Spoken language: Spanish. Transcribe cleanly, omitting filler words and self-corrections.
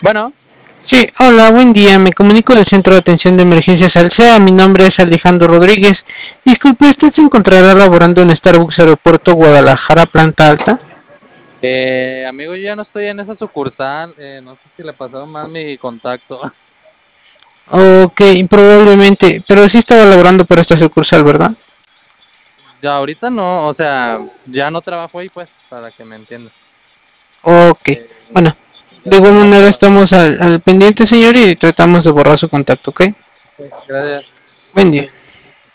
Bueno, Sí, hola, buen día. Me comunico del Centro de Atención de Emergencias Alsea. Mi nombre es Alejandro Rodríguez. Disculpe, ¿usted se encontrará laborando en Starbucks Aeropuerto Guadalajara, planta alta? amigo, yo ya no estoy en esa sucursal. No sé si le pasaron mal mi contacto. Ok, probablemente, pero sí estaba laborando para esta sucursal, ¿verdad? Ya ahorita no, o sea, ya no trabajo ahí, pues, para que me entienda. Ok, Eh, bueno, ya, de igual ya no manera trabajo. estamos al pendiente, señor, y tratamos de borrar su contacto, ¿ok? Gracias. Buen día.